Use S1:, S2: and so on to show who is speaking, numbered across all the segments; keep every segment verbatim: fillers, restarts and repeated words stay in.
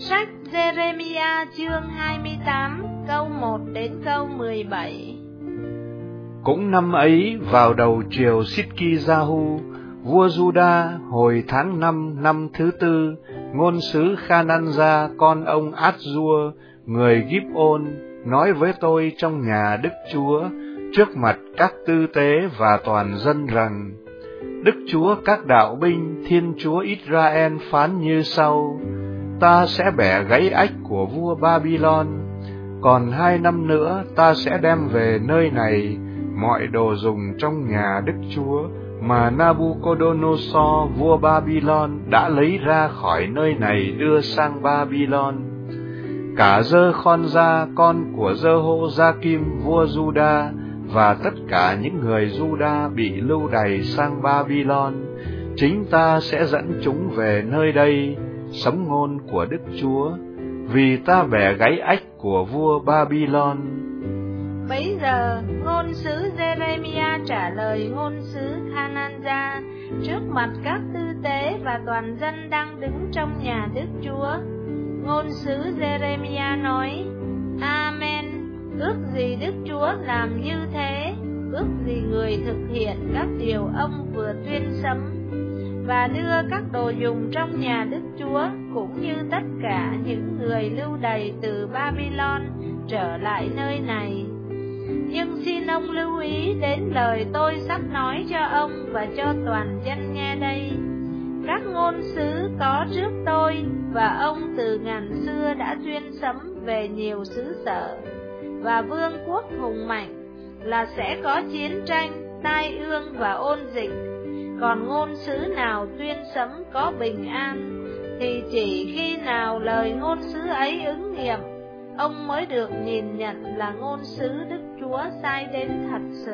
S1: Sách Giê-rê-mi-a chương hai mươi tám câu một đến câu mười bảy.
S2: Cũng năm ấy, vào đầu triều Sít-ki-gia-hu, vua Giu-đa, hồi tháng năm năm thứ tư, ngôn sứ Kha-nan-gia con ông Át-dua, người Gíp-ôn, nói với tôi trong nhà Đức Chúa, trước mặt các tư tế và toàn dân rằng: Đức Chúa các đạo binh, Thiên Chúa Israel phán như sau: Ta sẽ bẻ gãy ách của vua Ba-bi-lon. Còn hai năm nữa ta sẽ đem về nơi này mọi đồ dùng trong nhà Đức Chúa mà Na-bu-cô-đô-nô-so vua Ba-bi-lon đã lấy ra khỏi nơi này đưa sang Ba-bi-lon. Cả Dơ-khon-gia con của Dơ-hô-gia-kim vua Giu-đa và tất cả những người Giu-đa bị lưu đày sang Ba-bi-lon, chính ta sẽ dẫn chúng về nơi đây, sống ngôn của Đức Chúa, vì ta bẻ gãy ách của vua Ba-bi-lon.
S1: Bấy giờ ngôn sứ Giê-rê-mi-a trả lời ngôn sứ Kha-nan-gia trước mặt các tư tế và toàn dân đang đứng trong nhà Đức Chúa. Ngôn sứ Giê-rê-mi-a nói: Amen. Ước gì Đức Chúa làm như thế, ước gì người thực hiện các điều ông vừa tuyên sấm, và đưa các đồ dùng trong nhà Đức Chúa cũng như tất cả những người lưu đày từ Ba-bi-lon trở lại nơi này. Nhưng xin ông lưu ý đến lời tôi sắp nói cho ông và cho toàn dân nghe đây. Các ngôn sứ có trước tôi và ông từ ngàn xưa đã tuyên sấm về nhiều xứ sở và vương quốc hùng mạnh là sẽ có chiến tranh, tai ương và ôn dịch. Còn ngôn sứ nào tuyên sấm có bình an, thì chỉ khi nào lời ngôn sứ ấy ứng nghiệm, ông mới được nhìn nhận là ngôn sứ Đức Chúa sai đến thật sự.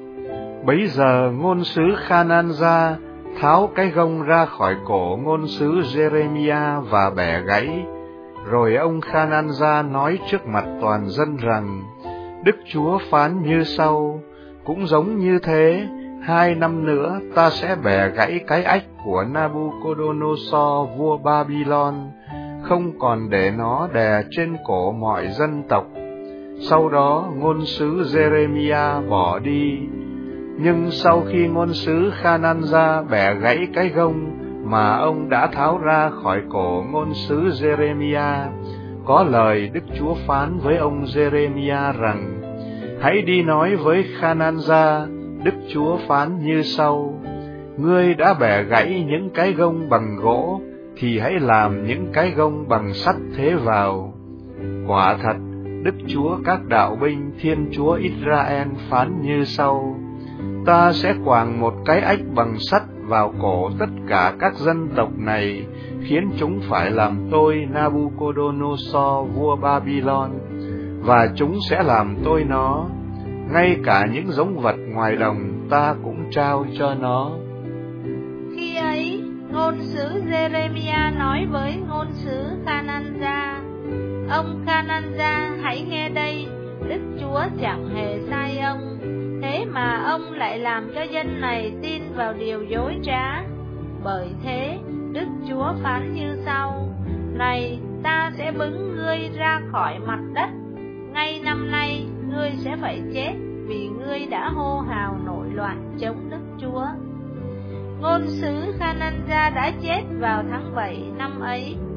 S2: Bấy giờ ngôn sứ Kha-nan-gia tháo cái gông ra khỏi cổ ngôn sứ Giê-rê-mi-a và bẻ gãy. Rồi ông Kha-nan-gia nói trước mặt toàn dân rằng: Đức Chúa phán như sau: Cũng giống như thế, hai năm nữa ta sẽ bẻ gãy cái ách của Na-bu-cô-đô-nô-so vua Ba-bi-lon, không còn để nó đè trên cổ mọi dân tộc. Sau đó ngôn sứ Giê-rê-mi-a bỏ đi. Nhưng sau khi ngôn sứ Kha-nan-gia bẻ gãy cái gông mà ông đã tháo ra khỏi cổ ngôn sứ Giê-rê-mi-a, có lời Đức Chúa phán với ông Giê-rê-mi-a rằng: Hãy đi nói với Kha-nan-gia, Đức Chúa phán như sau: Ngươi đã bẻ gãy những cái gông bằng gỗ, thì hãy làm những cái gông bằng sắt thế vào. Quả thật, Đức Chúa các đạo binh, Thiên Chúa Israel phán như sau: Ta sẽ quàng một cái ách bằng sắt vào cổ tất cả các dân tộc này, khiến chúng phải làm tôi Na-bu-cô-đô-nô-so vua Ba-bi-lon, và chúng sẽ làm tôi nó. Ngay cả những giống vật ngoài đồng ta cũng trao cho nó.
S1: Khi ấy, ngôn sứ Giê-rê-mi-a nói với ngôn sứ Kha-nan-gia: Ông Kha-nan-gia, hãy nghe đây, Đức Chúa chẳng hề sai ông, thế mà ông lại làm cho dân này tin vào điều dối trá. Bởi thế, Đức Chúa phán như sau: Này, ta sẽ bứng ngươi ra khỏi mặt đất. Ngay năm nay, ngươi sẽ phải chết, vì ngươi đã hô hào nổi loạn chống Đức Chúa. Ngôn sứ Kha-nan-gia đã chết vào tháng bảy năm ấy.